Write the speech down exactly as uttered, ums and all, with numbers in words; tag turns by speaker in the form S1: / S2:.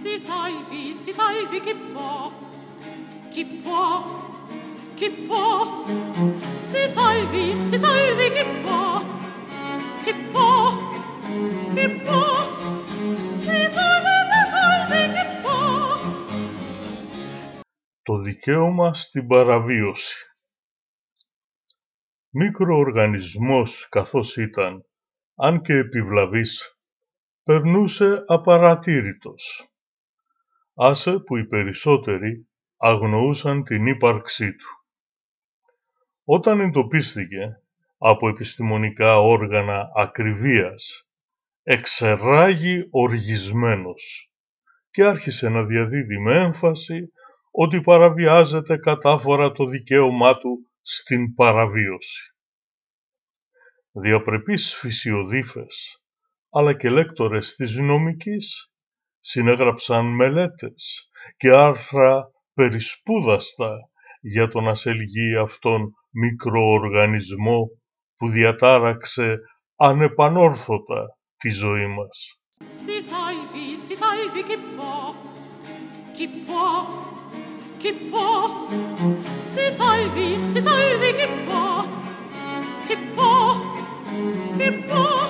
S1: Si salvi, si salvi chi può, chi può, chi può. Si salvi, si salvi chi può, chi può, chi può. Si salvi, si salvi chi può.
S2: Το δικαίωμα στην παραβίωση. Μικροοργανισμός καθώς ήταν, αν και επιβλαβής, περνούσε απαρατήρητος. Άσε που οι περισσότεροι αγνοούσαν την ύπαρξή του. Όταν εντοπίστηκε από επιστημονικά όργανα ακριβίας, εξερράγη οργισμένος και άρχισε να διαδίδει με έμφαση ότι παραβιάζεται κατάφορα το δικαίωμά του στην παραβίωση. Διαπρεπείς φυσιοδίφες, αλλά και λέκτορες της νομικής, συνέγραψαν μελέτες και άρθρα περισπούδαστα για τον ασελγή αυτόν μικροοργανισμό που διατάραξε ανεπανόρθωτα τη ζωή μας.
S1: Si salvi, si salvi chi può, chi può, chi può. Si salvi, si salvi chi può, chi può, chi può.